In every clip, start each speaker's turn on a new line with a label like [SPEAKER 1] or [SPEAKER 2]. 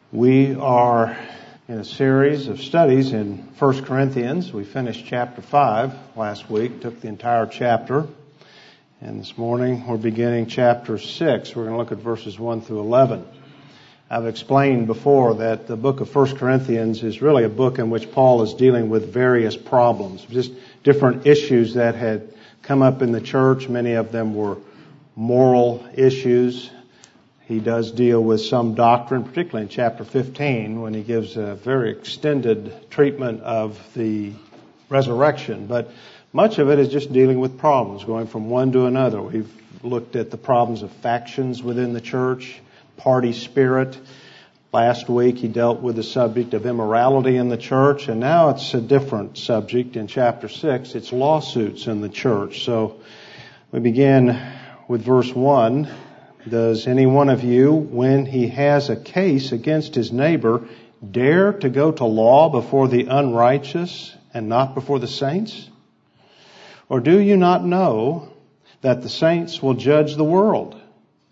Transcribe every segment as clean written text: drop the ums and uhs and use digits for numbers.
[SPEAKER 1] We are in a series of studies in 1 Corinthians. We finished chapter 5 last week, took the entire chapter. And this morning we're beginning chapter 6. We're going to look at verses 1 through 11. I've explained before that the book of 1 Corinthians is really a book in which Paul is dealing with various problems, just different issues that had come up in the church. Many of them were moral issues. He does deal with some doctrine, particularly in chapter 15, when he gives a very extended treatment of the resurrection. But much of it is just dealing with problems, going from one to another. We've looked at the problems of factions within the church, party spirit. Last week he dealt with the subject of immorality in the church, and now it's a different subject. In chapter 6, it's lawsuits in the church. So we begin with verse 1. Does any one of you, when he has a case against his neighbor, dare to go to law before the unrighteous and not before the saints? Or do you not know that the saints will judge the world?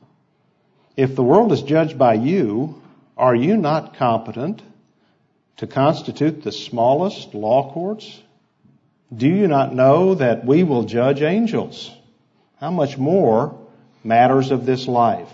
[SPEAKER 1] If the world is judged by you, are you not competent to constitute the smallest law courts? Do you not know that we will judge angels? How much more matters of this life?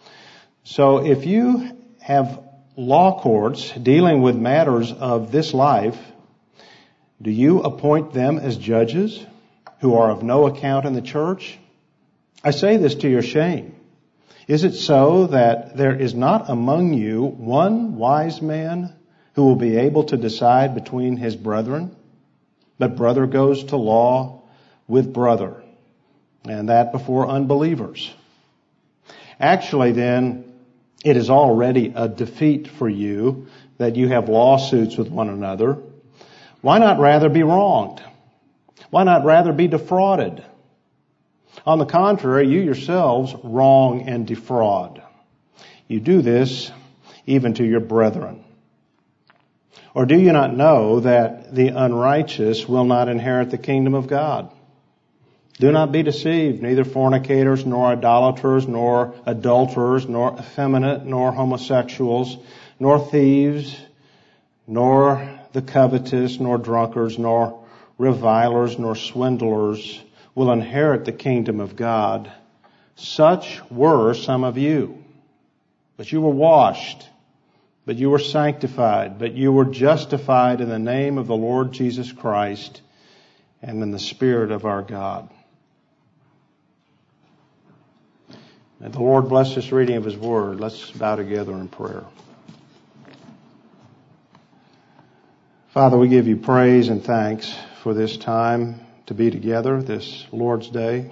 [SPEAKER 1] So if you have law courts dealing with matters of this life, do you appoint them as judges who are of no account in the church? I say this to your shame. Is it so that there is not among you one wise man who will be able to decide between his brethren? But brother goes to law with brother, and that before unbelievers. Actually, then, it is already a defeat for you that you have lawsuits with one another. Why not rather be wronged? Why not rather be defrauded? On the contrary, you yourselves wrong and defraud. You do this even to your brethren. Or do you not know that the unrighteous will not inherit the kingdom of God? Do not be deceived, neither fornicators, nor idolaters, nor adulterers, nor effeminate, nor homosexuals, nor thieves, nor the covetous, nor drunkards, nor revilers, nor swindlers will inherit the kingdom of God. Such were some of you. But you were washed, but you were sanctified, but you were justified in the name of the Lord Jesus Christ and in the Spirit of our God. May the Lord bless this reading of His Word. Let's bow together in prayer. Father, we give you praise and thanks for this time to be together, this Lord's Day.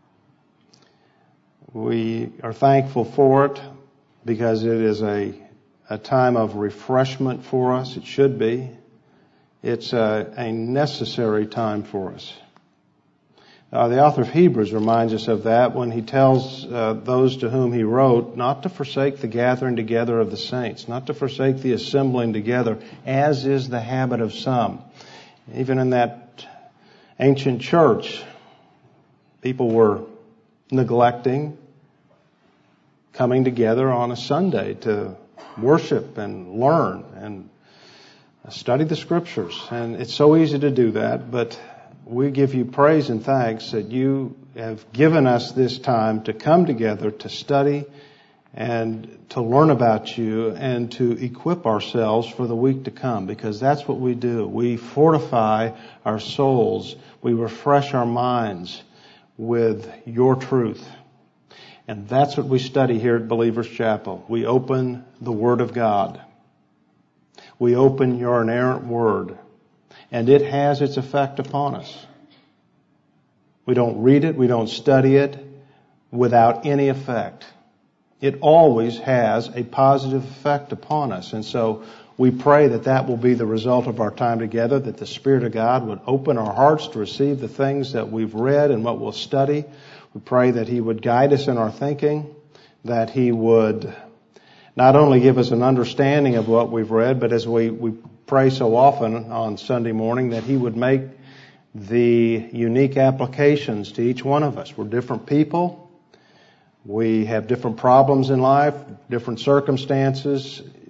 [SPEAKER 1] We are thankful for it because it is a time of refreshment for us. It should be. It's a necessary time for us. The author of Hebrews reminds us of that when he tells those to whom he wrote not to forsake the gathering together of the saints, not to forsake the assembling together, as is the habit of some. Even in that ancient church, people were neglecting coming together on a Sunday to worship and learn and study the Scriptures. And it's so easy to do that, but we give you praise and thanks that you have given us this time to come together to study and to learn about you and to equip ourselves for the week to come, because that's what we do. We fortify our souls. We refresh our minds with your truth. And that's what we study here at Believers Chapel. We open the Word of God. We open your inerrant Word. And it has its effect upon us. We don't read it, we don't study it without any effect. It always has a positive effect upon us. And so we pray that that will be the result of our time together, that the Spirit of God would open our hearts to receive the things that we've read and what we'll study. We pray that He would guide us in our thinking, that He would not only give us an understanding of what we've read, but as we pray so often on Sunday morning, that He would make the unique applications to each one of us. We're different people. We have different problems in life, different circumstances,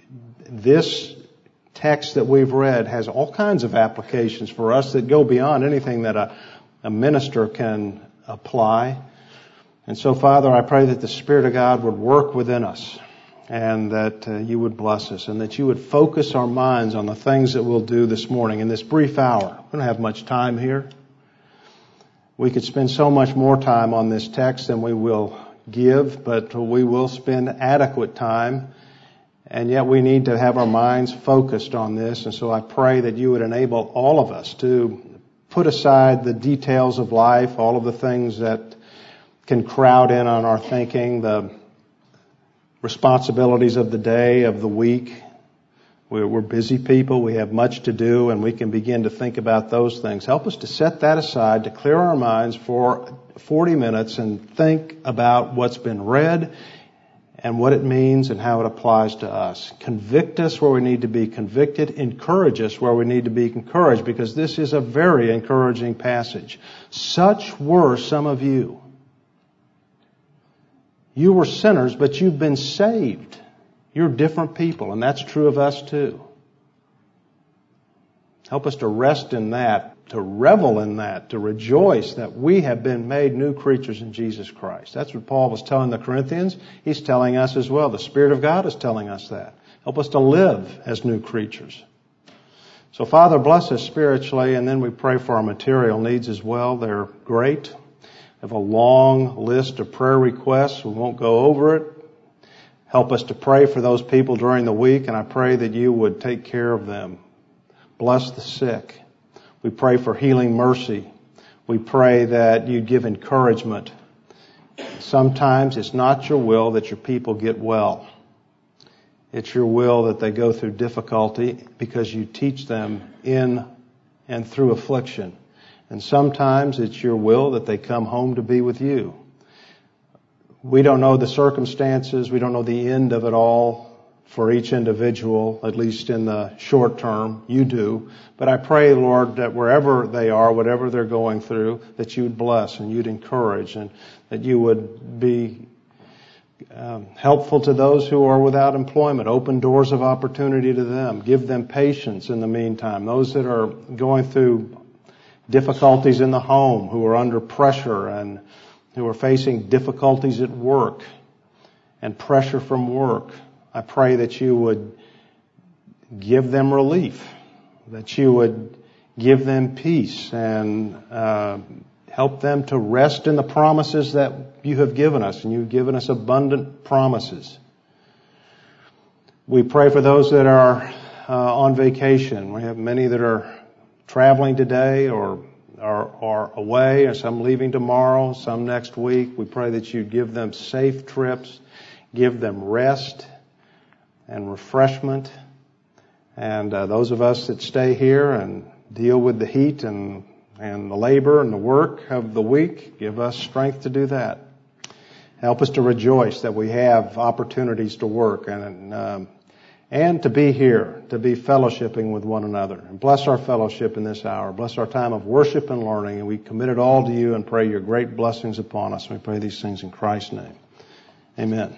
[SPEAKER 1] this text that we've read has all kinds of applications for us that go beyond anything that a minister can apply. And so, Father, I pray that the Spirit of God would work within us and that you would bless us and that you would focus our minds on the things that we'll do this morning in this brief hour. We don't have much time here. We could spend so much more time on this text than we will give, but we will spend adequate time, and yet we need to have our minds focused on this. And so I pray that you would enable all of us to put aside the details of life, all of the things that can crowd in on our thinking, the responsibilities of the day, of the week. We're busy people. We have much to do, and we can begin to think about those things. Help us to set that aside, to clear our minds for 40 minutes and think about what's been read and what it means and how it applies to us. Convict us where we need to be convicted. Encourage us where we need to be encouraged, because this is a very encouraging passage. Such were some of you. You were sinners, but you've been saved. You're different people, and that's true of us too. Help us to rest in that, to revel in that, to rejoice that we have been made new creatures in Jesus Christ. That's what Paul was telling the Corinthians. He's telling us as well. The Spirit of God is telling us that. Help us to live as new creatures. So, Father, bless us spiritually, and then we pray for our material needs as well. They're great. We have a long list of prayer requests. We won't go over it. Help us to pray for those people during the week, and I pray that you would take care of them. Bless the sick. We pray for healing mercy. We pray that you give encouragement. Sometimes it's not your will that your people get well. It's your will that they go through difficulty because you teach them in and through affliction. And sometimes it's your will that they come home to be with you. We don't know the circumstances. We don't know the end of it all for each individual, at least in the short term. You do. But I pray, Lord, that wherever they are, whatever they're going through, that you'd bless and you'd encourage and that you would be helpful to those who are without employment. Open doors of opportunity to them. Give them patience in the meantime. Those that are going through difficulties in the home, who are under pressure and who are facing difficulties at work and pressure from work, I pray that you would give them relief, that you would give them peace and help them to rest in the promises that you have given us, and you've given us abundant promises. We pray for those that are on vacation. We have many that are traveling today or are away, or some leaving tomorrow, some next week. We pray that you give them safe trips, give them rest and refreshment. And those of us that stay here and deal with the heat and the labor and the work of the week, give us strength to do that. Help us to rejoice that we have opportunities to work and to be here, to be fellowshipping with one another. And bless our fellowship in this hour. Bless our time of worship and learning. And we commit it all to you and pray your great blessings upon us. We pray these things in Christ's name. Amen.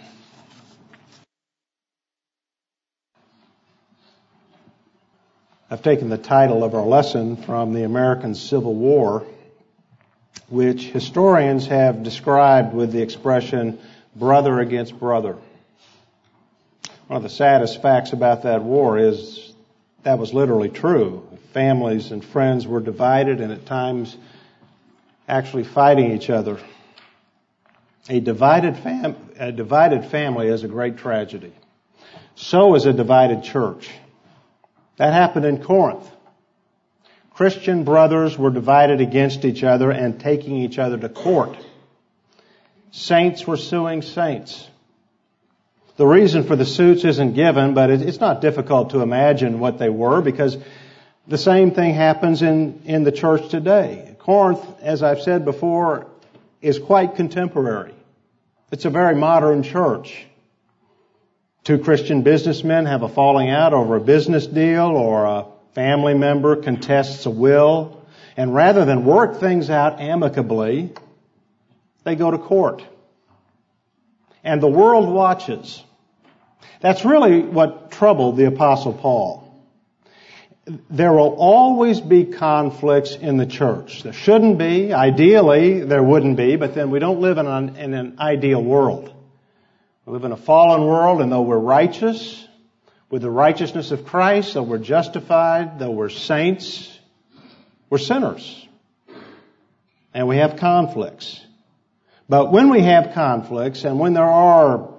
[SPEAKER 1] I've taken the title of our lesson from the American Civil War, which historians have described with the expression brother against brother. One of the saddest facts about that war is that was literally true. Families and friends were divided and at times actually fighting each other. A divided family is a great tragedy. So is a divided church. That happened in Corinth. Christian brothers were divided against each other and taking each other to court. Saints were suing saints. The reason for the suits isn't given, but it's not difficult to imagine what they were, because the same thing happens in the church today. Corinth, as I've said before, is quite contemporary. It's a very modern church. Two Christian businessmen have a falling out over a business deal, or a family member contests a will, and rather than work things out amicably, they go to court. And the world watches. That's really what troubled the Apostle Paul. There will always be conflicts in the church. There shouldn't be. Ideally, there wouldn't be, but then we don't live in an ideal world. We live in a fallen world, and though we're righteous, with the righteousness of Christ, though we're justified, though we're saints, we're sinners. And we have conflicts. But when we have conflicts, and when there are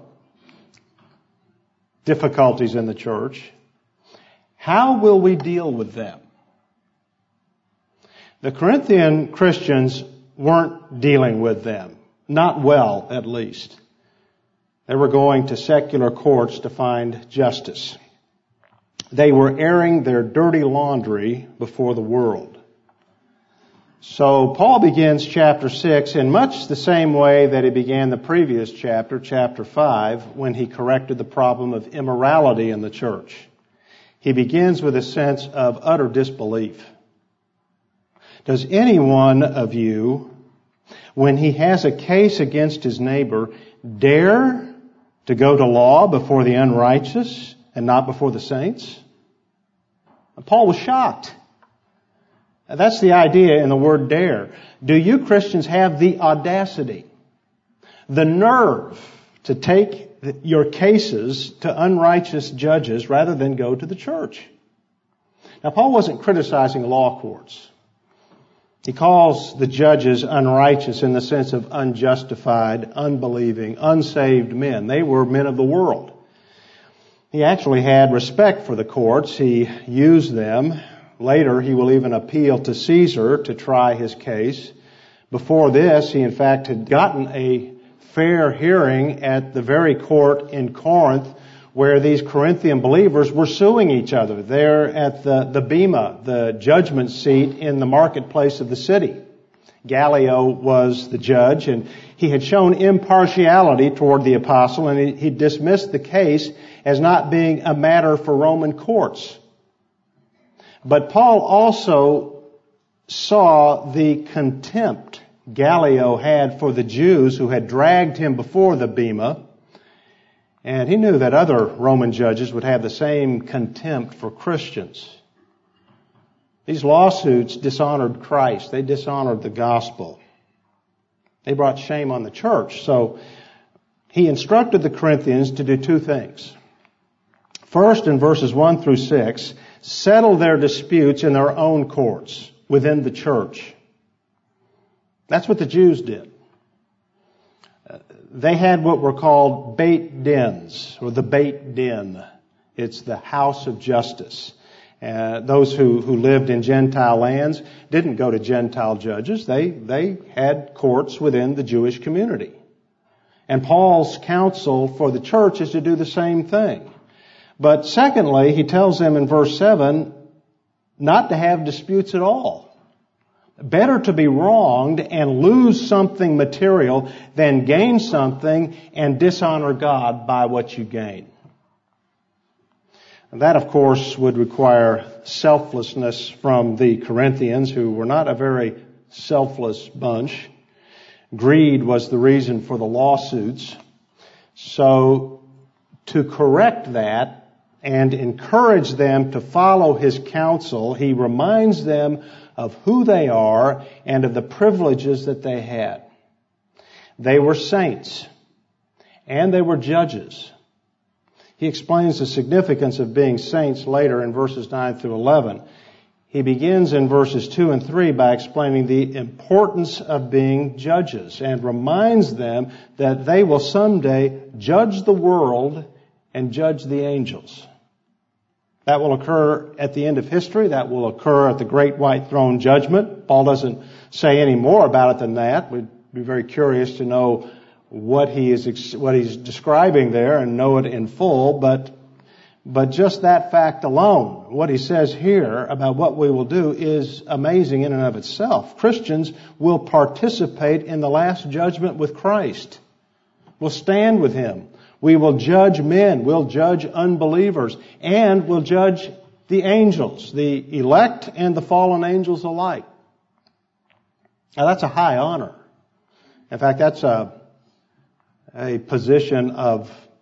[SPEAKER 1] difficulties in the church, how will we deal with them? The Corinthian Christians weren't dealing with them. Not well, at least. They were going to secular courts to find justice. They were airing their dirty laundry before the world. So Paul begins chapter 6 in much the same way that he began the previous chapter, chapter 5, when he corrected the problem of immorality in the church. He begins with a sense of utter disbelief. Does any one of you, when he has a case against his neighbor, dare to go to law before the unrighteous and not before the saints? And Paul was shocked. That's the idea in the word dare. Do you Christians have the audacity, the nerve to take your cases to unrighteous judges rather than go to the church? Now, Paul wasn't criticizing law courts. He calls the judges unrighteous in the sense of unjustified, unbelieving, unsaved men. They were men of the world. He actually had respect for the courts. He used them. Later, he will even appeal to Caesar to try his case. Before this, he in fact had gotten a fair hearing at the very court in Corinth where these Corinthian believers were suing each other. There at the Bema, the judgment seat in the marketplace of the city. Gallio was the judge, and he had shown impartiality toward the apostle, and he dismissed the case as not being a matter for Roman courts. But Paul also saw the contempt Gallio had for the Jews who had dragged him before the Bema, and he knew that other Roman judges would have the same contempt for Christians. These lawsuits dishonored Christ. They dishonored the gospel. They brought shame on the church. So he instructed the Corinthians to do two things. First, in verses 1 through 6, settle their disputes in their own courts within the church. That's what the Jews did. They had what were called beit dins, or the beit din. It's the house of justice. Those who lived in Gentile lands didn't go to Gentile judges. They had courts within the Jewish community. And Paul's counsel for the church is to do the same thing. But secondly, he tells them in verse 7 not to have disputes at all. Better to be wronged and lose something material than gain something and dishonor God by what you gain. And that, of course, would require selflessness from the Corinthians, who were not a very selfless bunch. Greed was the reason for the lawsuits. So to correct that and encourage them to follow his counsel, he reminds them of who they are and of the privileges that they had. They were saints, and they were judges. He explains the significance of being saints later in verses 9 through 11. He begins in verses 2 and 3 by explaining the importance of being judges and reminds them that they will someday judge the world and judge the angels. That will occur at the end of history. That will occur at the great white throne judgment. Paul doesn't say any more about it than that. We'd be very curious to know what he's describing there and know it in full. But just that fact alone, what he says here about what we will do is amazing in and of itself. Christians will participate in the last judgment with Christ. We'll stand with him. We will judge men, we'll judge unbelievers, and we'll judge the angels, the elect and the fallen angels alike. Now that's a high honor. In fact, that's a position of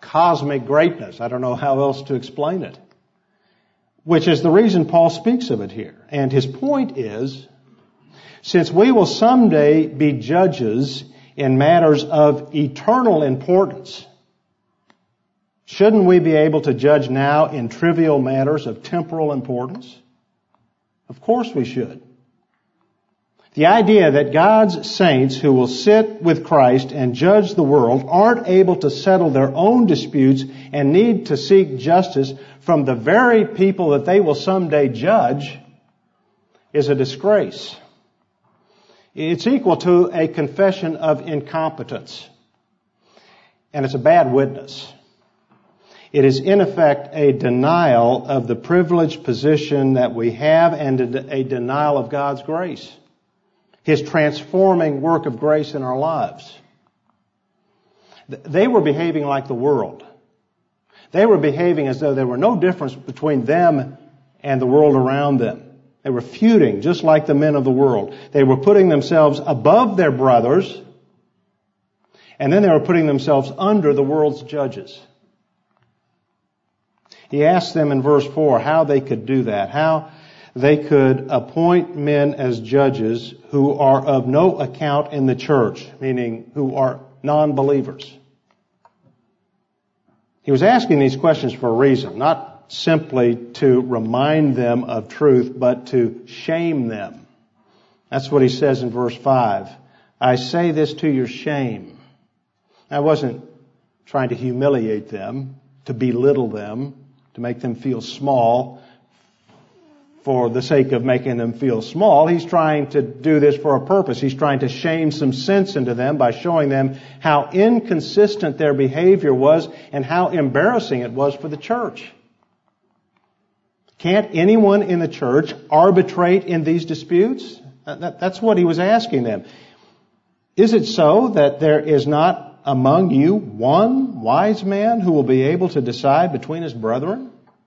[SPEAKER 1] cosmic greatness. I don't know how else to explain it. Which is the reason Paul speaks of it here. And his point is, since we will someday be judges in matters of eternal importance, shouldn't we be able to judge now in trivial matters of temporal importance? Of course we should. The idea that God's saints who will sit with Christ and judge the world aren't able to settle their own disputes and need to seek justice from the very people that they will someday judge is a disgrace. It's equal to a confession of incompetence. And it's a bad witness. It is in effect a denial of the privileged position that we have and a denial of God's grace. His transforming work of grace in our lives. They were behaving like the world. They were behaving as though there were no difference between them and the world around them. They were feuding just like the men of the world. They were putting themselves above their brothers, and then they were putting themselves under the world's judges. He asked them in verse 4 how they could do that, how they could appoint men as judges who are of no account in the church, meaning who are non-believers. He was asking these questions for a reason, not simply to remind them of truth, but to shame them. That's what he says in verse 5. I say this to your shame. I wasn't trying to humiliate them, to belittle them, to make them feel small for the sake of making them feel small. He's trying to do this for a purpose. He's trying to shame some sense into them by showing them how inconsistent their behavior was and how embarrassing it was for the church. Can't anyone in the church arbitrate in these disputes? That's what he was asking them. Is it so that there is not among you one wise man who will be able to decide between his brethren?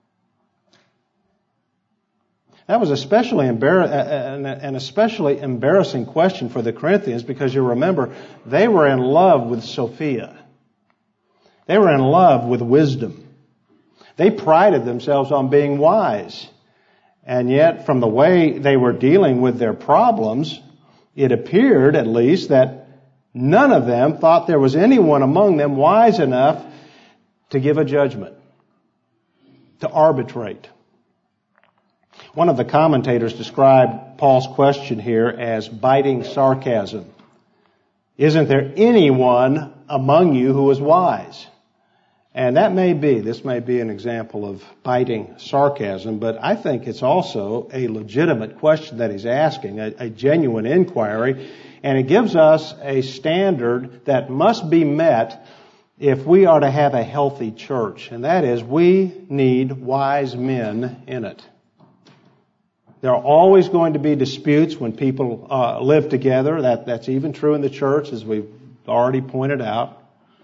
[SPEAKER 1] That was an especially embarrassing question for the Corinthians because you remember, they were in love with Sophia. They were in love with wisdom. They prided themselves on being wise. And yet, from the way they were dealing with their problems, it appeared, at least, that none of them thought there was anyone among them wise enough to give a judgment, to arbitrate. One of the commentators described Paul's question here as biting sarcasm. Isn't there anyone among you who is wise? And this may be an example of biting sarcasm, but I think it's also a legitimate question that he's asking, a genuine inquiry, and it gives us a standard that must be met if we are to have a healthy church, and that is we need wise men in it. There are always going to be disputes when people live together. That's even true in the church, as we've already pointed out.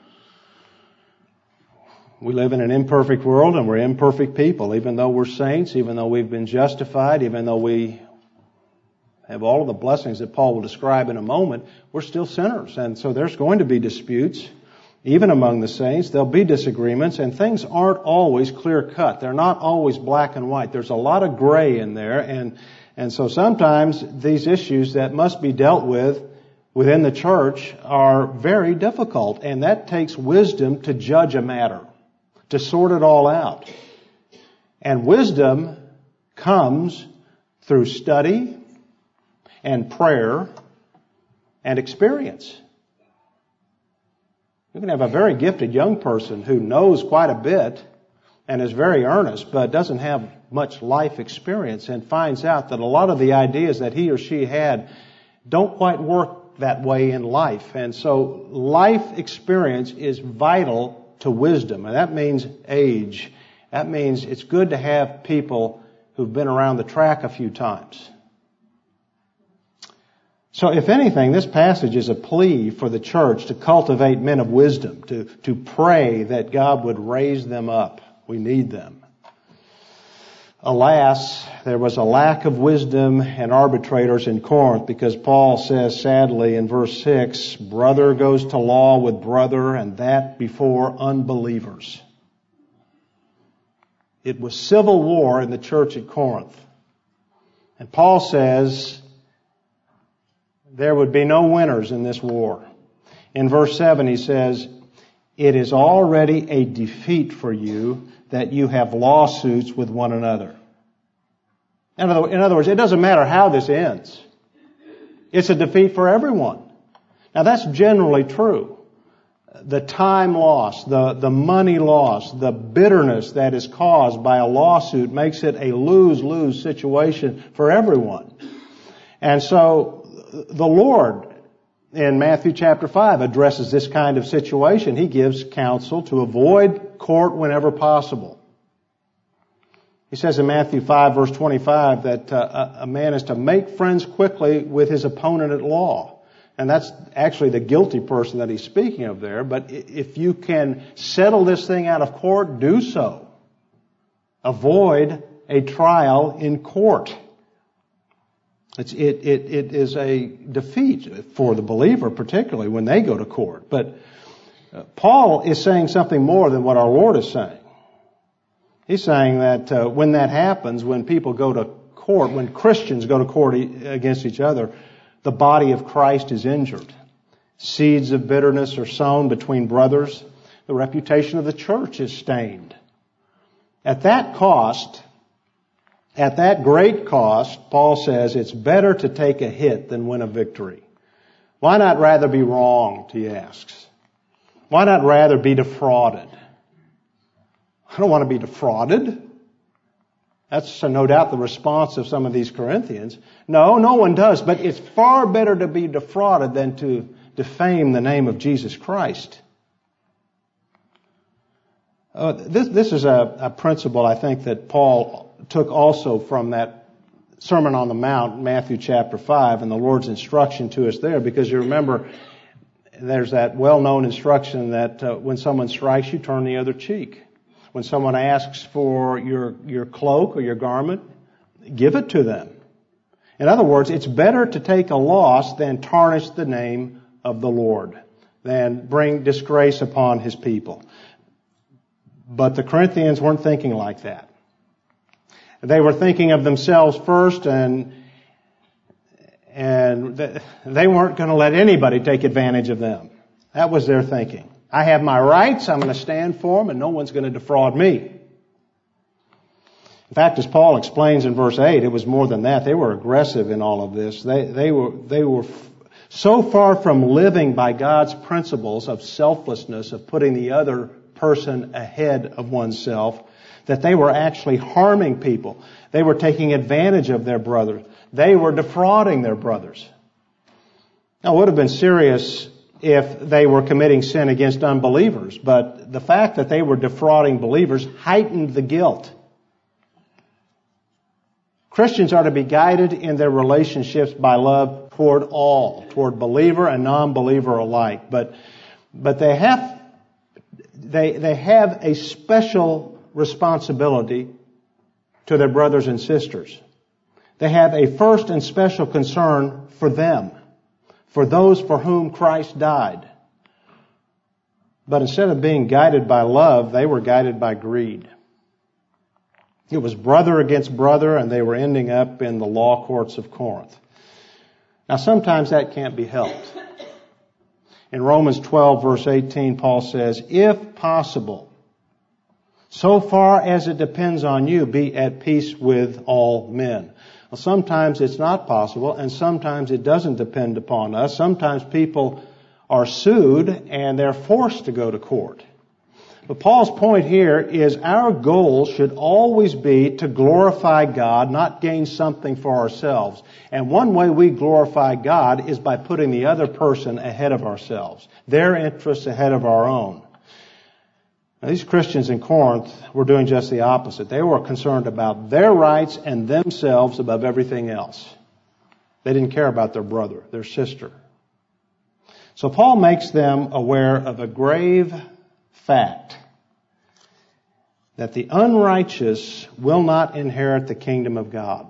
[SPEAKER 1] We live in an imperfect world and we're imperfect people. Even though we're saints, even though we've been justified, even though we have all of the blessings that Paul will describe in a moment, we're still sinners. And so there's going to be disputes. Even among the saints, there'll be disagreements, and things aren't always clear-cut. They're not always black and white. There's a lot of gray in there, and so sometimes these issues that must be dealt with within the church are very difficult, and that takes wisdom to judge a matter, to sort it all out. And wisdom comes through study and prayer and experience. You can have a very gifted young person who knows quite a bit and is very earnest, but doesn't have much life experience and finds out that a lot of the ideas that he or she had don't quite work that way in life. And so life experience is vital to wisdom, and that means age. That means it's good to have people who've been around the track a few times. So if anything, this passage is a plea for the church to cultivate men of wisdom, to pray that God would raise them up. We need them. Alas, there was a lack of wisdom and arbitrators in Corinth, because Paul says sadly in verse 6, brother goes to law with brother, and that before unbelievers. It was civil war in the church at Corinth. And Paul says there would be no winners in this war. In verse 7 he says, it is already a defeat for you that you have lawsuits with one another. In other words, it doesn't matter how this ends. It's a defeat for everyone. Now that's generally true. The time lost, the money lost, the bitterness that is caused by a lawsuit makes it a lose-lose situation for everyone. And so the Lord in Matthew chapter 5 addresses this kind of situation. He gives counsel to avoid court whenever possible. He says in Matthew 5 verse 25 that a man is to make friends quickly with his opponent at law. And that's actually the guilty person that he's speaking of there. But if you can settle this thing out of court, do so. Avoid a trial in court. It is a defeat for the believer, particularly when they go to court. But Paul is saying something more than what our Lord is saying. He's saying that when that happens, when people go to court, when Christians go to court against each other, the body of Christ is injured. Seeds of bitterness are sown between brothers. The reputation of the church is stained. At that cost, at that great cost, Paul says it's better to take a hit than win a victory. Why not rather be wronged, he asks. Why not rather be defrauded? I don't want to be defrauded. That's no doubt the response of some of these Corinthians. No, no one does. But it's far better to be defrauded than to defame the name of Jesus Christ. This is a principle, I think, that Paul took also from that Sermon on the Mount, Matthew chapter 5, and the Lord's instruction to us there. Because you remember, there's that well-known instruction that when someone strikes you, turn the other cheek. When someone asks for your cloak or your garment, give it to them. In other words, it's better to take a loss than tarnish the name of the Lord, than bring disgrace upon His people. But the Corinthians weren't thinking like that. They were thinking of themselves first, and they weren't going to let anybody take advantage of them. That was their thinking. I have my rights, I'm going to stand for them, and no one's going to defraud me. In fact, as Paul explains in verse 8, it was more than that. They were aggressive in all of this. They were so far from living by God's principles of selflessness, of putting the other person ahead of oneself, that they were actually harming people. They were taking advantage of their brothers. They were defrauding their brothers. Now, it would have been serious if they were committing sin against unbelievers, but the fact that they were defrauding believers heightened the guilt. Christians are to be guided in their relationships by love toward all, toward believer and non-believer alike. But they have a special responsibility to their brothers and sisters. They have a first and special concern for them, for those for whom Christ died. But instead of being guided by love, they were guided by greed. It was brother against brother, and they were ending up in the law courts of Corinth. Now, sometimes that can't be helped. In Romans 12, verse 18, Paul says, if possible, so far as it depends on you, be at peace with all men. Well, sometimes it's not possible, and sometimes it doesn't depend upon us. Sometimes people are sued, and they're forced to go to court. But Paul's point here is our goal should always be to glorify God, not gain something for ourselves. And one way we glorify God is by putting the other person ahead of ourselves, their interests ahead of our own. Now, these Christians in Corinth were doing just the opposite. They were concerned about their rights and themselves above everything else. They didn't care about their brother, their sister. So Paul makes them aware of a grave fact, that the unrighteous will not inherit the kingdom of God.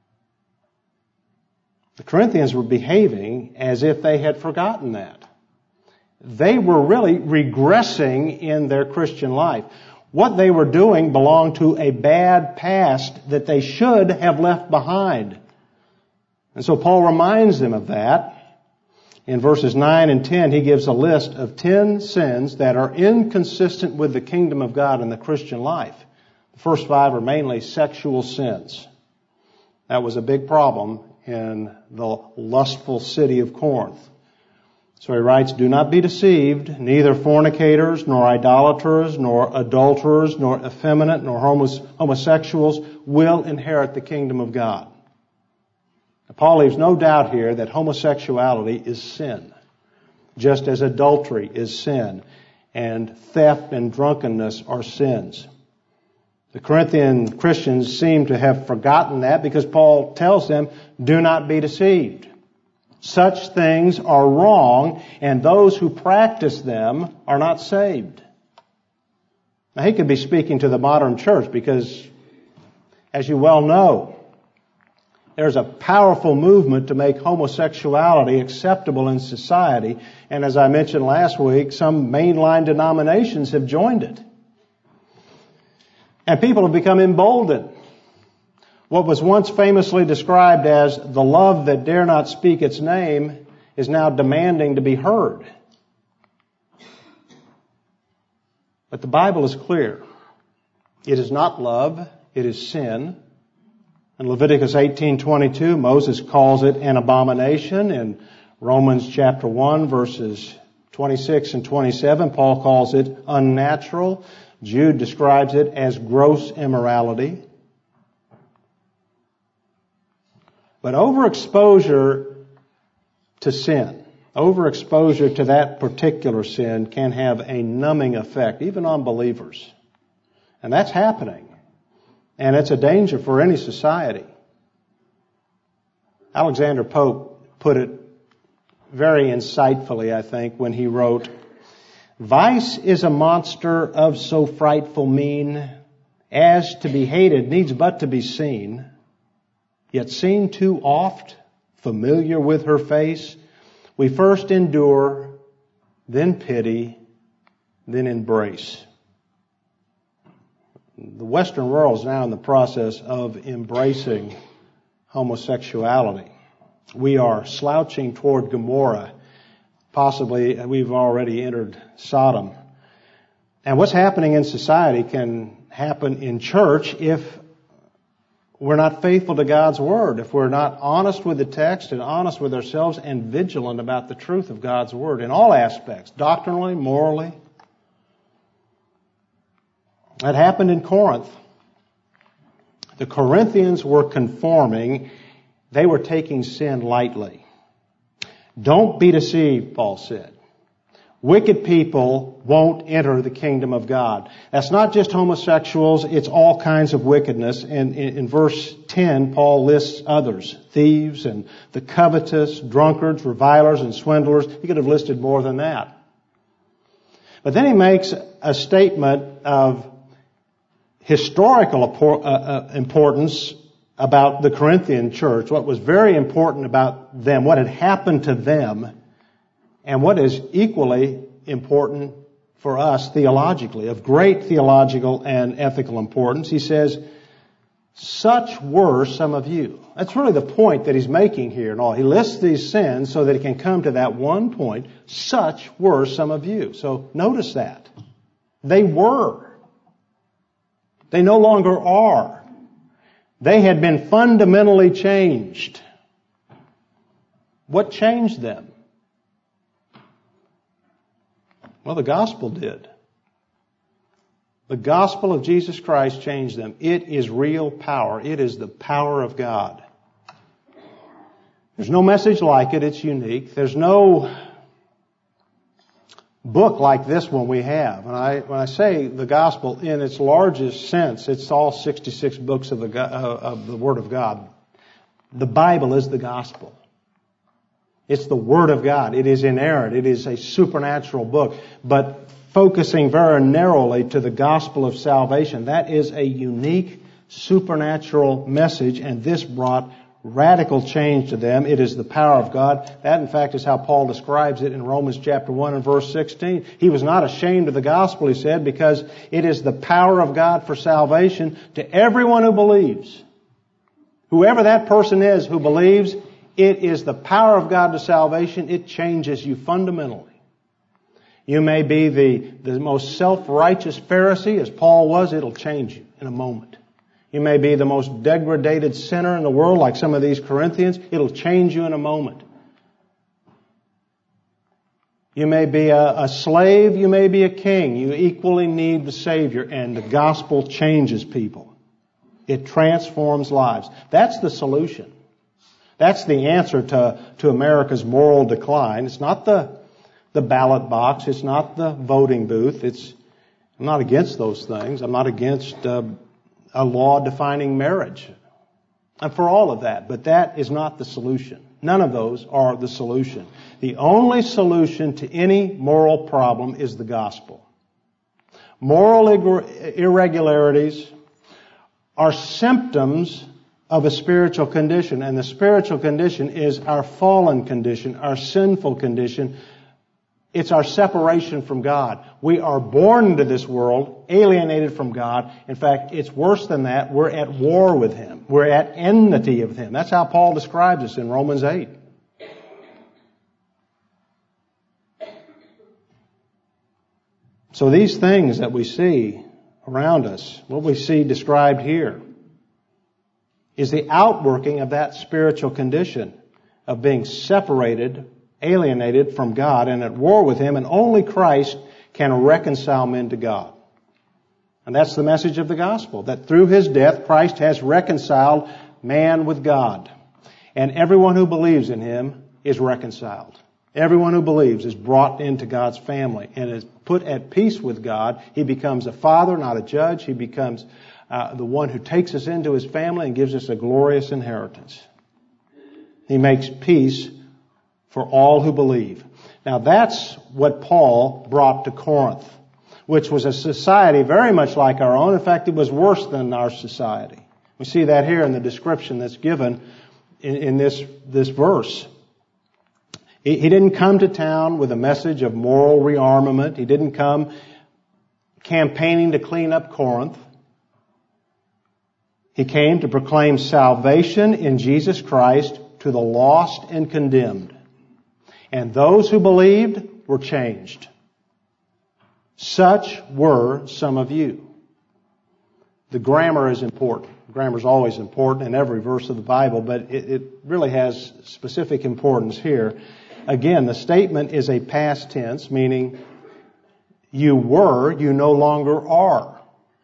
[SPEAKER 1] The Corinthians were behaving as if they had forgotten that. They were really regressing in their Christian life. What they were doing belonged to a bad past that they should have left behind. And so Paul reminds them of that. In verses 9 and 10, he gives a list of 10 sins that are inconsistent with the kingdom of God in the Christian life. The first 5 are mainly sexual sins. That was a big problem in the lustful city of Corinth. So he writes, "Do not be deceived, neither fornicators, nor idolaters, nor adulterers, nor effeminate, nor homosexuals will inherit the kingdom of God." Now, Paul leaves no doubt here that homosexuality is sin, just as adultery is sin, and theft and drunkenness are sins. The Corinthian Christians seem to have forgotten that because Paul tells them, do not be deceived. Such things are wrong, and those who practice them are not saved. Now, he could be speaking to the modern church because, as you well know, there's a powerful movement to make homosexuality acceptable in society. And as I mentioned last week, some mainline denominations have joined it. And people have become emboldened. What was once famously described as the love that dare not speak its name is now demanding to be heard. But the Bible is clear. It is not love, it is sin. In Leviticus 18:22, Moses calls it an abomination. In Romans chapter 1, verses 26 and 27, Paul calls it unnatural. Jude describes it as gross immorality. But overexposure to sin, overexposure to that particular sin can have a numbing effect, even on believers. And that's happening. And it's a danger for any society. Alexander Pope put it very insightfully, I think, when he wrote, "Vice is a monster of so frightful mien, as to be hated needs but to be seen. Yet seen too oft, familiar with her face, we first endure, then pity, then embrace." The Western world is now in the process of embracing homosexuality. We are slouching toward Gomorrah. Possibly we've already entered Sodom. And what's happening in society can happen in church if we're not faithful to God's Word, if we're not honest with the text and honest with ourselves and vigilant about the truth of God's Word in all aspects, doctrinally, morally. That happened in Corinth. The Corinthians were conforming. They were taking sin lightly. Don't be deceived, Paul said. Wicked people won't enter the kingdom of God. That's not just homosexuals, it's all kinds of wickedness. And in verse 10, Paul lists others. Thieves and the covetous, drunkards, revilers, and swindlers. He could have listed more than that. But then he makes a statement of historical importance about the Corinthian church, what was very important about them, what had happened to them, and what is equally important for us theologically, of great theological and ethical importance. He says, such were some of you. That's really the point that he's making here and all. He lists these sins so that he can come to that one point. Such were some of you. So notice that. They were. They no longer are. They had been fundamentally changed. What changed them? Well, the gospel did. The gospel of Jesus Christ changed them. It is real power. It is the power of God. There's no message like it. It's unique. There's no book like this one we have. And when I say the gospel in its largest sense, it's all 66 books of the Word of God. The Bible is the gospel. It's the Word of God. It is inerrant. It is a supernatural book. But focusing very narrowly to the gospel of salvation. That is a unique supernatural message, and this brought radical change to them. It is the power of God. That, in fact, is how Paul describes it in Romans chapter 1 and verse 16. He was not ashamed of the gospel, he said, because it is the power of God for salvation to everyone who believes. Whoever that person is who believes, it is the power of God to salvation. It changes you fundamentally. You may be the most self-righteous Pharisee, as Paul was. It'll change you in a moment. You may be the most degraded sinner in the world, like some of these Corinthians. It'll change you in a moment. You may be a slave. You may be a king. You equally need the Savior, and the gospel changes people. It transforms lives. That's the solution. That's the answer to America's moral decline. It's not the ballot box. It's not the voting booth. I'm not against those things. I'm not against a law defining marriage. I'm for all of that, but that is not the solution. None of those are the solution. The only solution to any moral problem is the gospel. Moral irregularities are symptoms of a spiritual condition, and the spiritual condition is our fallen condition, our sinful condition. It's our separation from God. We are born into this world, alienated from God. In fact, it's worse than that. We're at war with Him. We're at enmity of Him. That's how Paul describes us in Romans 8. So these things that we see around us, what we see described here, is the outworking of that spiritual condition of being separated, alienated from God and at war with Him, and only Christ can reconcile men to God. And that's the message of the gospel, that through His death, Christ has reconciled man with God. And everyone who believes in Him is reconciled. Everyone who believes is brought into God's family and is put at peace with God. He becomes a father, not a judge. He becomes the one who takes us into His family and gives us a glorious inheritance. He makes peace for all who believe. Now that's what Paul brought to Corinth, which was a society very much like our own. In fact, it was worse than our society. We see that here in the description that's given in this verse. He didn't come to town with a message of moral rearmament. He didn't come campaigning to clean up Corinth. He came to proclaim salvation in Jesus Christ to the lost and condemned. And those who believed were changed. Such were some of you. The grammar is important. Grammar is always important in every verse of the Bible, but it really has specific importance here. Again, the statement is a past tense, meaning you were, you no longer are.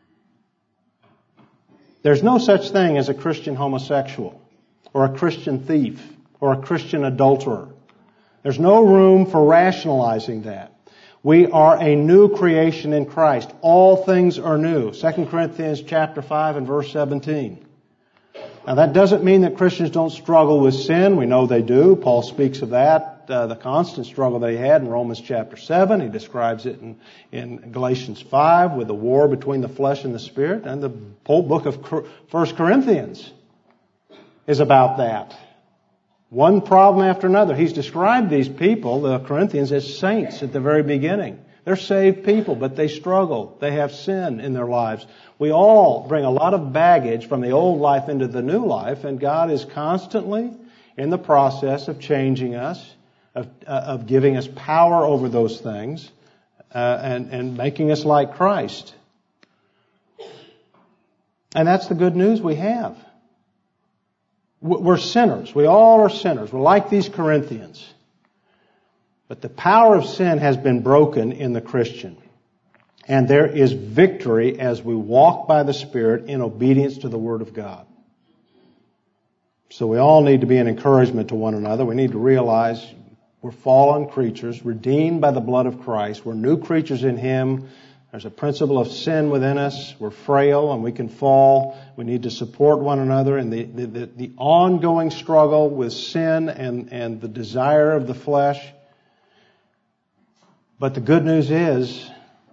[SPEAKER 1] There's no such thing as a Christian homosexual or a Christian thief or a Christian adulterer. There's no room for rationalizing that. We are a new creation in Christ. All things are new. 2 Corinthians chapter 5 and verse 17. Now that doesn't mean that Christians don't struggle with sin. We know they do. Paul speaks of that, the constant struggle that he had in Romans chapter 7. He describes it in Galatians 5 with the war between the flesh and the spirit. And the whole book of 1 Corinthians is about that. One problem after another. He's described these people, the Corinthians, as saints at the very beginning. They're saved people, but they struggle. They have sin in their lives. We all bring a lot of baggage from the old life into the new life, and God is constantly in the process of changing us, of giving us power over those things, and making us like Christ. And that's the good news we have. We're sinners. We all are sinners. We're like these Corinthians. But the power of sin has been broken in the Christian. And there is victory as we walk by the Spirit in obedience to the Word of God. So we all need to be an encouragement to one another. We need to realize we're fallen creatures, redeemed by the blood of Christ. We're new creatures in Him. There's a principle of sin within us. We're frail and we can fall. We need to support one another in the ongoing struggle with sin and the desire of the flesh. But the good news is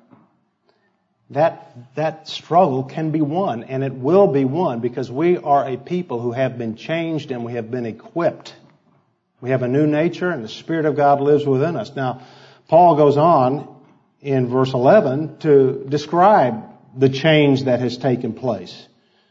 [SPEAKER 1] that struggle can be won, and it will be won, because we are a people who have been changed and we have been equipped. We have a new nature, and the Spirit of God lives within us. Now, Paul goes on in verse 11 to describe the change that has taken place.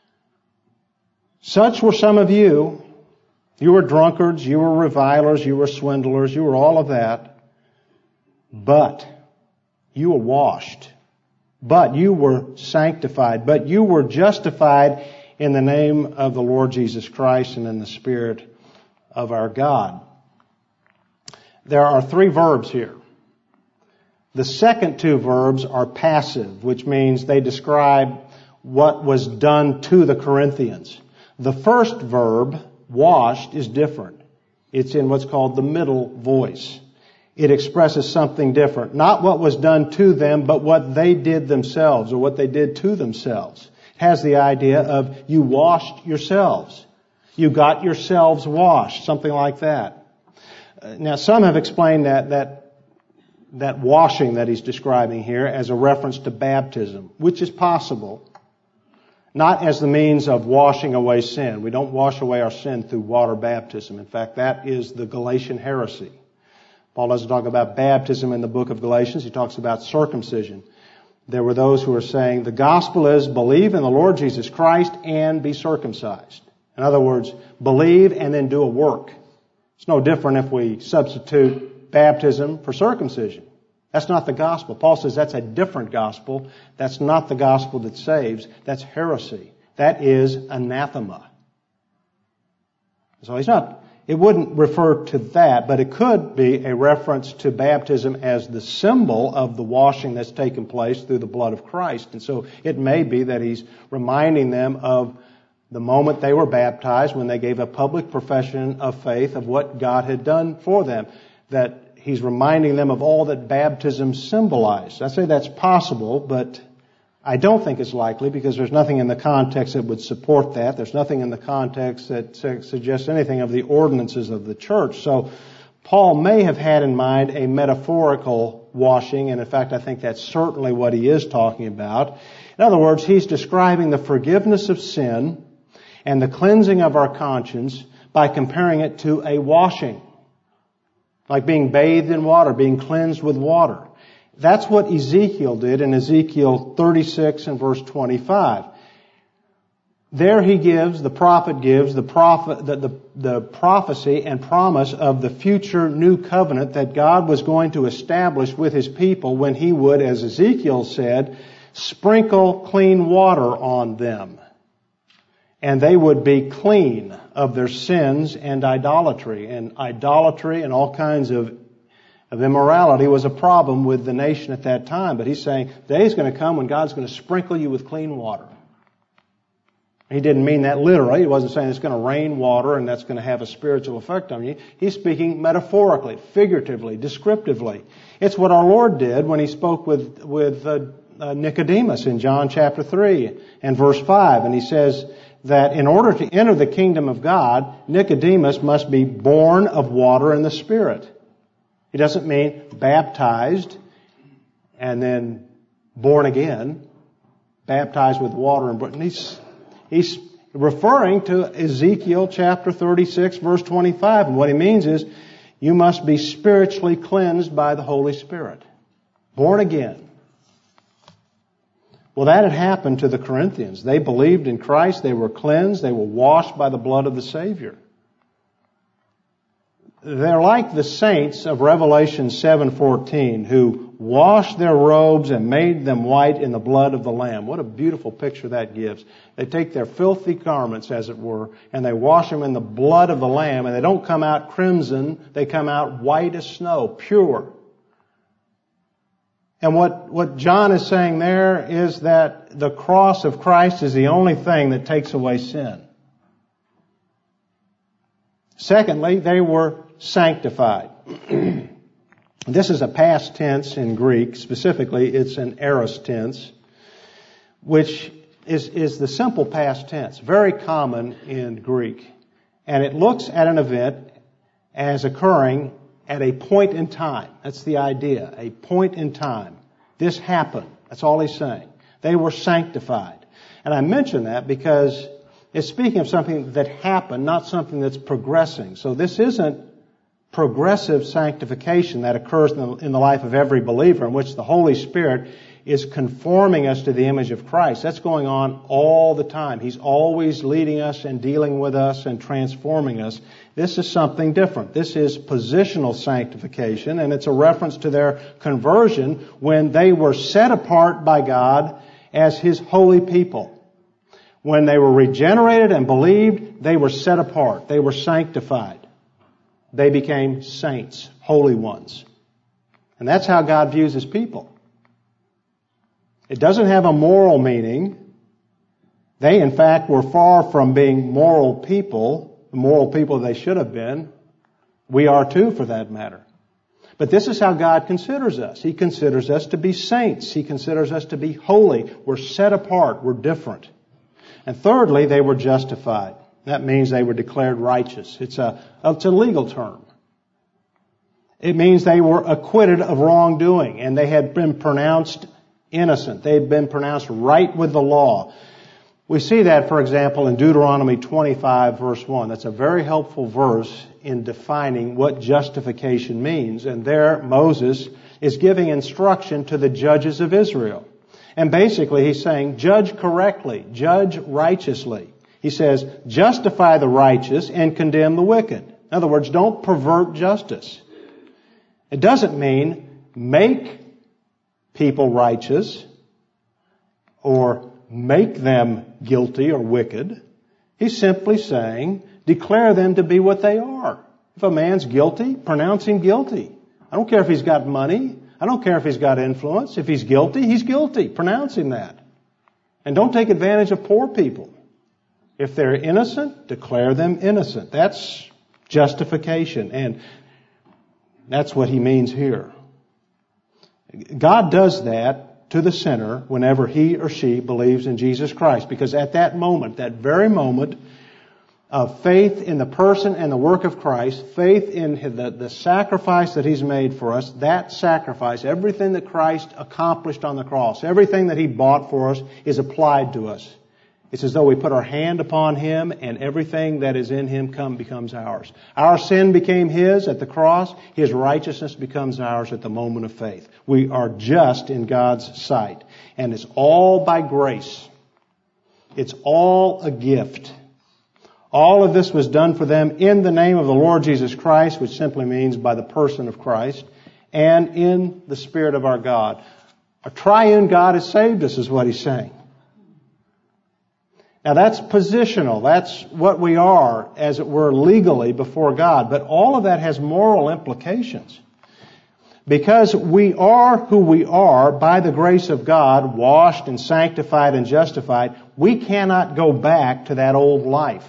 [SPEAKER 1] Such were some of you. You were drunkards, you were revilers, you were swindlers, you were all of that. But you were washed. But you were sanctified. But you were justified in the name of the Lord Jesus Christ and in the Spirit of our God. There are 3 verbs here. The second 2 verbs are passive, which means they describe what was done to the Corinthians. The first verb, washed, is different. It's in what's called the middle voice. It expresses something different. Not what was done to them, but what they did themselves, or what they did to themselves. It has the idea of you washed yourselves. You got yourselves washed, something like that. Now, some have explained that washing that he's describing here as a reference to baptism, which is possible. Not as the means of washing away sin. We don't wash away our sin through water baptism. In fact, that is the Galatian heresy. Paul doesn't talk about baptism in the book of Galatians. He talks about circumcision. There were those who were saying the gospel is believe in the Lord Jesus Christ and be circumcised. In other words, believe and then do a work. It's no different if we substitute baptism for circumcision. That's not the gospel. Paul says that's a different gospel. That's not the gospel that saves. That's heresy. That is anathema. So it wouldn't refer to that, but it could be a reference to baptism as the symbol of the washing that's taken place through the blood of Christ. And so it may be that he's reminding them of the moment they were baptized, when they gave a public profession of faith of what God had done for them. That he's reminding them of all that baptism symbolized. I say that's possible, but I don't think it's likely, because there's nothing in the context that would support that. There's nothing in the context that suggests anything of the ordinances of the church. So Paul may have had in mind a metaphorical washing, and in fact I think that's certainly what he is talking about. In other words, he's describing the forgiveness of sin and the cleansing of our conscience by comparing it to a washing. Like being bathed in water, being cleansed with water. That's what Ezekiel did in Ezekiel 36 and verse 25. There the prophet gives the prophecy and promise of the future new covenant that God was going to establish with His people when He would, as Ezekiel said, sprinkle clean water on them. And they would be clean of their sins and idolatry. And idolatry and all kinds of immorality was a problem with the nation at that time. But he's saying, the day is going to come when God's going to sprinkle you with clean water. He didn't mean that literally. He wasn't saying it's going to rain water and that's going to have a spiritual effect on you. He's speaking metaphorically, figuratively, descriptively. It's what our Lord did when He spoke with Nicodemus in John chapter 3 and verse 5. And He says that in order to enter the kingdom of God, Nicodemus must be born of water and the Spirit. He doesn't mean baptized and then born again, baptized with water and he's referring to Ezekiel chapter 36 verse 25, and what he means is you must be spiritually cleansed by the Holy Spirit, born again. Well, that had happened to the Corinthians. They believed in Christ, they were cleansed, they were washed by the blood of the Savior. They're like the saints of Revelation 7:14 who washed their robes and made them white in the blood of the Lamb. What a beautiful picture that gives. They take their filthy garments, as it were, and they wash them in the blood of the Lamb, and they don't come out crimson, they come out white as snow, pure. And what John is saying there is that the cross of Christ is the only thing that takes away sin. Secondly, they were sanctified. This is a past tense in Greek. Specifically, it's an aorist tense, which is the simple past tense, very common in Greek. And it looks at an event as occurring at a point in time. That's the idea, a point in time. This happened. That's all he's saying. They were sanctified. And I mention that because it's speaking of something that happened, not something that's progressing. So this isn't progressive sanctification that occurs in the life of every believer, in which the Holy Spirit is conforming us to the image of Christ. That's going on all the time. He's always leading us and dealing with us and transforming us. This is something different. This is positional sanctification, and it's a reference to their conversion when they were set apart by God as His holy people. When they were regenerated and believed, they were set apart. They were sanctified. They became saints, holy ones. And that's how God views His people. It doesn't have a moral meaning. They, in fact, were far from being moral people, the moral people they should have been. We are too, for that matter. But this is how God considers us. He considers us to be saints. He considers us to be holy. We're set apart. We're different. And thirdly, they were justified. That means they were declared righteous. It's a legal term. It means they were acquitted of wrongdoing, and they had been pronounced innocent. They had been pronounced right with the law. We see that, for example, in Deuteronomy 25, verse 1. That's a very helpful verse in defining what justification means. And there, Moses is giving instruction to the judges of Israel. And basically, he's saying, judge correctly, judge righteously. He says, justify the righteous and condemn the wicked. In other words, don't pervert justice. It doesn't mean make people righteous or make them guilty or wicked. He's simply saying, declare them to be what they are. If a man's guilty, pronounce him guilty. I don't care if he's got money. I don't care if he's got influence. If he's guilty, he's guilty. Pronounce him that. And don't take advantage of poor people. If they're innocent, declare them innocent. That's justification. And that's what he means here. God does that to the sinner whenever he or she believes in Jesus Christ. Because at that moment, that very moment of faith in the person and the work of Christ, faith in the sacrifice that He's made for us, that sacrifice, everything that Christ accomplished on the cross, everything that He bought for us is applied to us. It's as though we put our hand upon Him and everything that is in Him becomes ours. Our sin became His at the cross. His righteousness becomes ours at the moment of faith. We are just in God's sight. And it's all by grace. It's all a gift. All of this was done for them in the name of the Lord Jesus Christ, which simply means by the person of Christ, and in the Spirit of our God. A triune God has saved us, is what He's saying. Now that's positional. That's what we are, as it were, legally before God. But all of that has moral implications. Because we are who we are by the grace of God, washed and sanctified and justified, we cannot go back to that old life.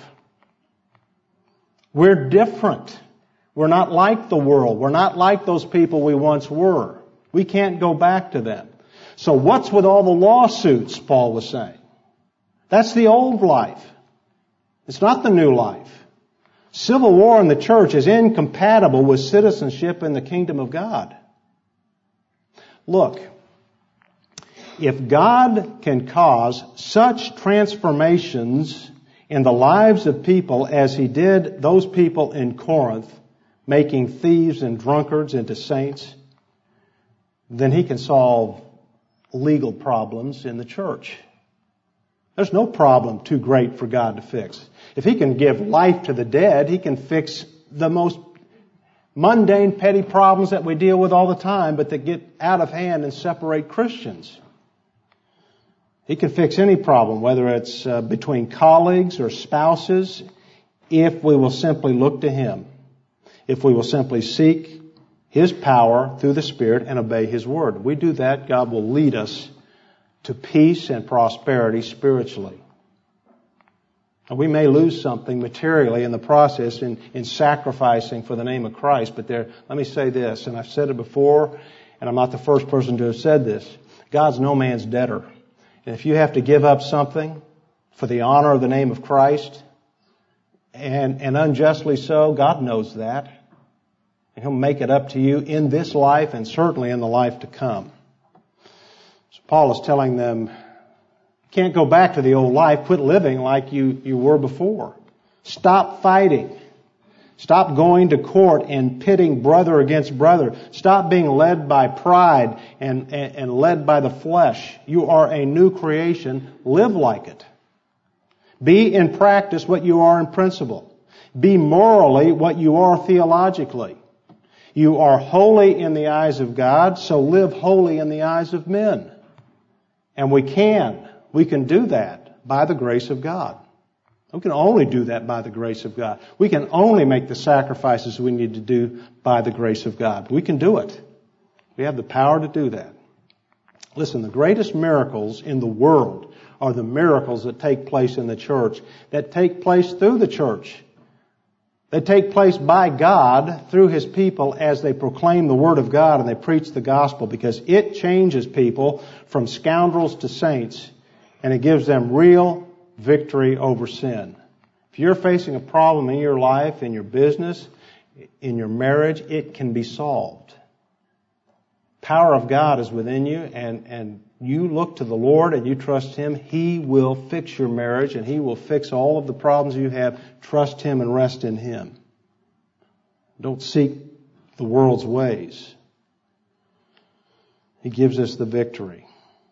[SPEAKER 1] We're different. We're not like the world. We're not like those people we once were. We can't go back to them. So what's with all the lawsuits, Paul was saying? That's the old life. It's not the new life. Civil war in the church is incompatible with citizenship in the kingdom of God. Look, if God can cause such transformations in the lives of people as He did those people in Corinth, making thieves and drunkards into saints, then He can solve legal problems in the church. There's no problem too great for God to fix. If He can give life to the dead, He can fix the most mundane, petty problems that we deal with all the time, but that get out of hand and separate Christians. He can fix any problem, whether it's between colleagues or spouses, if we will simply look to Him. If we will simply seek His power through the Spirit and obey His Word. If we do that, God will lead us to peace and prosperity spiritually. And we may lose something materially in the process in sacrificing for the name of Christ, but let me say this, and I've said it before, and I'm not the first person to have said this. God's no man's debtor. And if you have to give up something for the honor of the name of Christ, and unjustly so, God knows that. And He'll make it up to you in this life and certainly in the life to come. So Paul is telling them Can't go back to the old life. Quit living like you were before. Stop fighting. Stop going to court and pitting brother against brother. Stop being led by pride and led by the flesh. You are a new creation. Live like it. Be in practice what you are in principle. Be morally what you are theologically. You are holy in the eyes of God, so live holy in the eyes of men. And we can do that by the grace of God. We can only do that by the grace of God. We can only make the sacrifices we need to do by the grace of God. We can do it. We have the power to do that. Listen, the greatest miracles in the world are the miracles that take place in the church, that take place through the church. They take place by God through His people as they proclaim the Word of God and they preach the gospel, because it changes people from scoundrels to saints and it gives them real victory over sin. If you're facing a problem in your life, in your business, in your marriage, it can be solved. Power of God is within you, and you look to the Lord and you trust Him. He will fix your marriage and He will fix all of the problems you have. Trust Him and rest in Him. Don't seek the world's ways. He gives us the victory.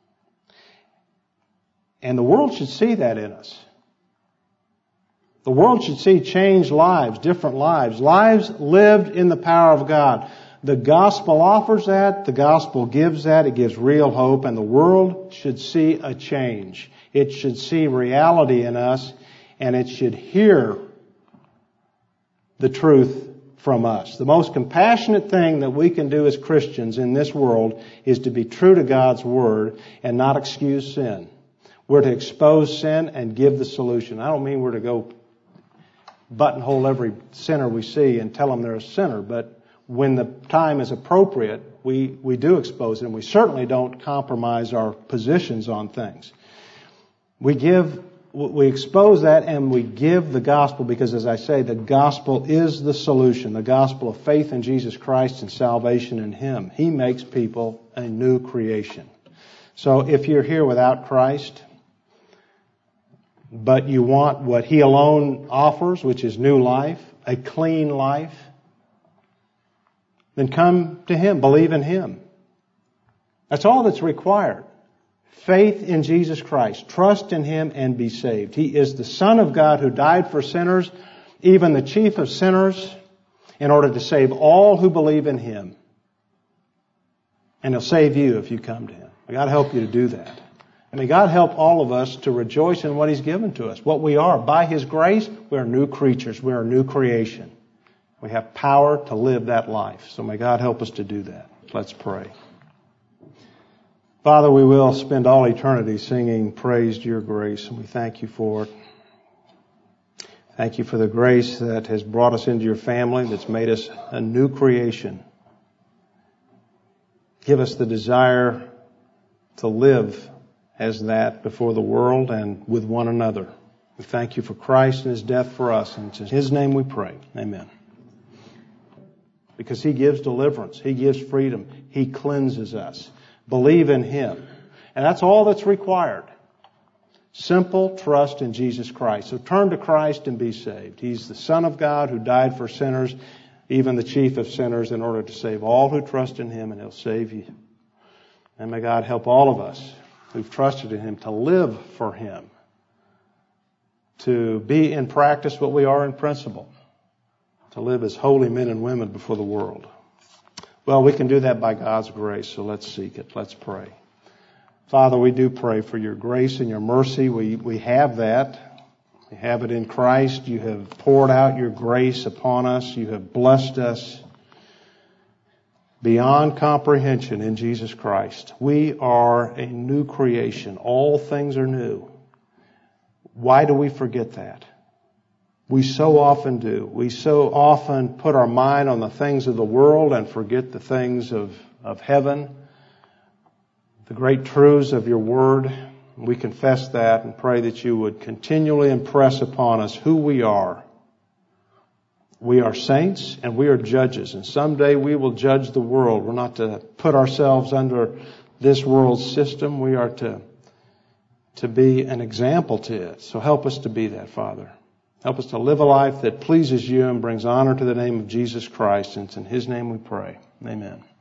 [SPEAKER 1] And the world should see that in us. The world should see changed lives, different lives, lives lived in the power of God. The gospel offers that, the gospel gives that, it gives real hope, and the world should see a change. It should see reality in us, and it should hear the truth from us. The most compassionate thing that we can do as Christians in this world is to be true to God's Word and not excuse sin. We're to expose sin and give the solution. I don't mean we're to go buttonhole every sinner we see and tell them they're a sinner, but when the time is appropriate, we do expose it, and we certainly don't compromise our positions on things. We expose that and we give the gospel, because, as I say, the gospel is the solution, the gospel of faith in Jesus Christ and salvation in Him. He makes people a new creation. So if you're here without Christ, but you want what He alone offers, which is new life, a clean life, then come to Him, believe in Him. That's all that's required. Faith in Jesus Christ. Trust in Him and be saved. He is the Son of God who died for sinners, even the chief of sinners, in order to save all who believe in Him. And He'll save you if you come to Him. May God help you to do that. And may God help all of us to rejoice in what He's given to us. What we are. By His grace, we are new creatures. We are a new creation. We have power to live that life. So may God help us to do that. Let's pray. Father, we will spend all eternity singing praise to Your grace, and we thank You for it. Thank You for the grace that has brought us into Your family, that's made us a new creation. Give us the desire to live as that before the world and with one another. We thank You for Christ and His death for us, and it's in His name we pray. Amen. Because He gives deliverance. He gives freedom. He cleanses us. Believe in Him. And that's all that's required. Simple trust in Jesus Christ. So turn to Christ and be saved. He's the Son of God who died for sinners, even the chief of sinners, in order to save all who trust in Him, and He'll save you. And may God help all of us who've trusted in Him to live for Him, to be in practice what we are in principle, to live as holy men and women before the world. Well, we can do that by God's grace, so let's seek it. Let's pray. Father, we do pray for Your grace and Your mercy. We have that. We have it in Christ. You have poured out Your grace upon us. You have blessed us beyond comprehension in Jesus Christ. We are a new creation. All things are new. Why do we forget that? We so often do. We so often put our mind on the things of the world and forget the things of heaven, the great truths of Your Word. We confess that and pray that You would continually impress upon us who we are. We are saints and we are judges, and someday we will judge the world. We're not to put ourselves under this world's system. We are to to be an example to it. So help us to be that, Father. Help us to live a life that pleases you and brings honor to the name of Jesus Christ. And it's in His name we pray. Amen.